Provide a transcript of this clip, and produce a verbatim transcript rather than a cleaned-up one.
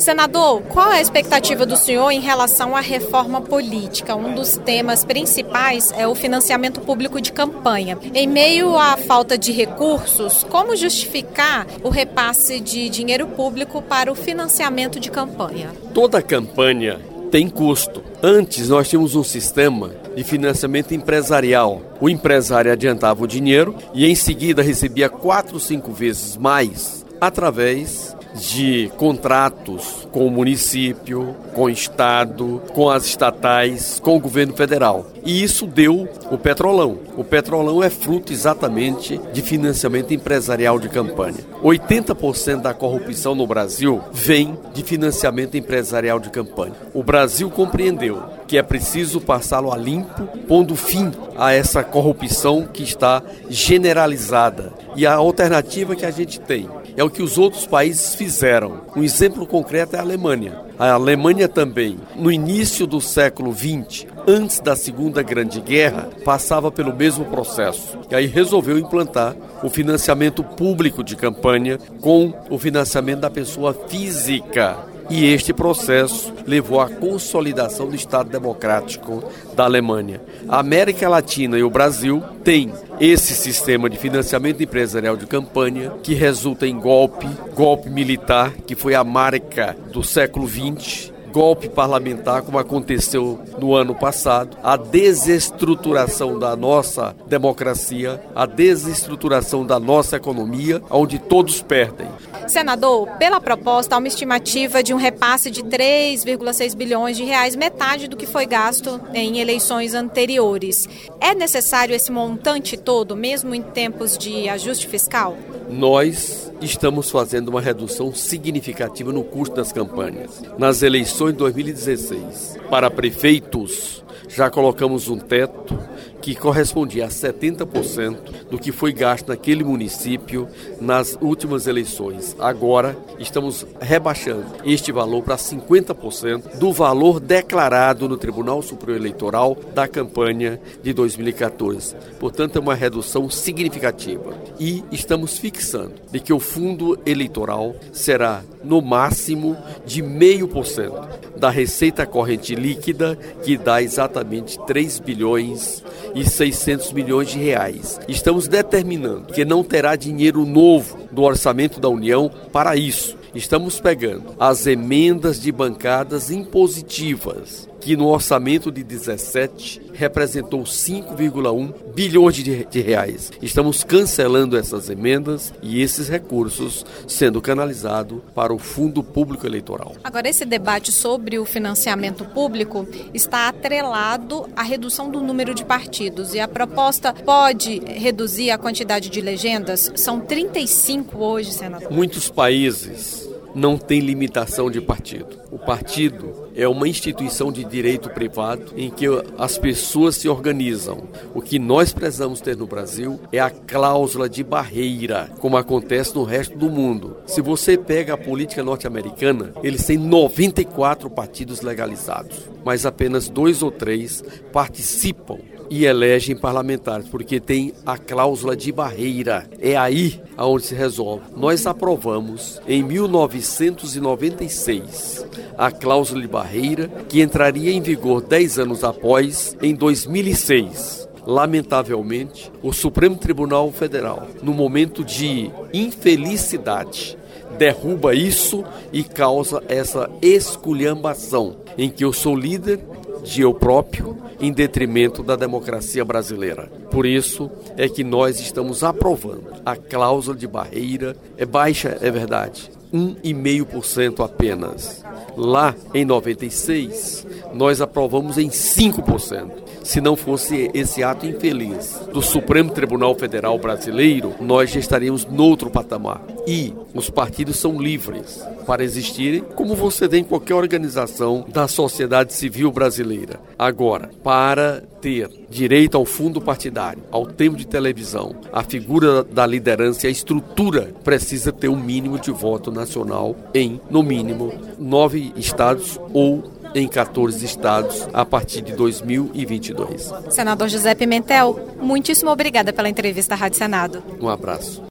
Senador, qual é a expectativa do senhor em relação à reforma política? Um dos temas principais é o financiamento público de campanha. Em meio à falta de recursos, como justificar o repasse de dinheiro público para o financiamento de campanha? Toda campanha tem custo. Antes nós tínhamos um sistema de financiamento empresarial. O empresário adiantava o dinheiro e em seguida recebia quatro, cinco vezes mais através de contratos com o município, com o estado, com as estatais, com o governo federal. E isso deu o Petrolão. O Petrolão é fruto exatamente de financiamento empresarial de campanha. oitenta por cento da corrupção no Brasil vem de financiamento empresarial de campanha. O Brasil compreendeu que é preciso passá-lo a limpo, pondo fim a essa corrupção que está generalizada. E a alternativa que a gente tem é o que os outros países fizeram. Um exemplo concreto é a Alemanha. A Alemanha também, no início do século vinte, antes da Segunda Grande Guerra, passava pelo mesmo processo. E aí resolveu implantar o financiamento público de campanha com o financiamento da pessoa física. E este processo levou à consolidação do Estado Democrático da Alemanha. A América Latina e o Brasil têm esse sistema de financiamento empresarial de campanha que resulta em golpe, golpe militar, que foi a marca do século vinte, golpe parlamentar, como aconteceu no ano passado, a desestruturação da nossa democracia, a desestruturação da nossa economia, onde todos perdem. Senador, pela proposta, há uma estimativa de um repasse de três vírgula seis bilhões de reais, metade do que foi gasto em eleições anteriores. É necessário esse montante todo, mesmo em tempos de ajuste fiscal? Nós estamos fazendo uma redução significativa no custo das campanhas. Nas eleições de dois mil e dezesseis, para prefeitos, já colocamos um teto que correspondia a setenta por cento do que foi gasto naquele município nas últimas eleições. Agora, estamos rebaixando este valor para cinquenta por cento do valor declarado no Tribunal Superior Eleitoral da campanha de dois mil e quatorze. Portanto, é uma redução significativa. E estamos fixando de que o fundo eleitoral será, no máximo, de zero vírgula cinco por cento da receita corrente líquida, que dá exatamente três bilhões e seiscentos milhões de reais. Estamos determinando que não terá dinheiro novo do orçamento da União para isso. Estamos pegando as emendas de bancadas impositivas, que no orçamento de dezessete representou cinco vírgula um bilhões de, de reais. Estamos cancelando essas emendas e esses recursos sendo canalizados para o Fundo Público Eleitoral. Agora, esse debate sobre o financiamento público está atrelado à redução do número de partidos. E a proposta pode reduzir a quantidade de legendas? São trinta e cinco hoje, senador. Muitos países não têm limitação de partido. O partido é uma instituição de direito privado em que as pessoas se organizam. O que nós precisamos ter no Brasil é a cláusula de barreira, como acontece no resto do mundo. Se você pega a política norte-americana, eles têm noventa e quatro partidos legalizados, mas apenas dois ou três participam e elegem parlamentares, porque tem a cláusula de barreira. É aí aonde se resolve. Nós aprovamos em mil novecentos e noventa e seis a cláusula de barreira, que entraria em vigor dez anos após, em dois mil e seis. Lamentavelmente, o Supremo Tribunal Federal, no momento de infelicidade, derruba isso e causa essa esculhambação, em que eu sou líder de eu próprio, em detrimento da democracia brasileira. Por isso é que nós estamos aprovando a cláusula de barreira. É baixa, é verdade, um vírgula cinco por cento apenas. Lá em noventa e seis, nós aprovamos em cinco por cento. Se não fosse esse ato infeliz do Supremo Tribunal Federal brasileiro, nós já estaríamos noutro patamar. E os partidos são livres para existirem, como você tem em qualquer organização da sociedade civil brasileira. Agora, para ter direito ao fundo partidário, ao tempo de televisão, a figura da liderança e a estrutura, precisa ter um mínimo de voto nacional em, no mínimo, nove estados ou em quatorze estados a partir de dois mil e vinte e dois. Senador José Pimentel, muitíssimo obrigada pela entrevista à Rádio Senado. Um abraço.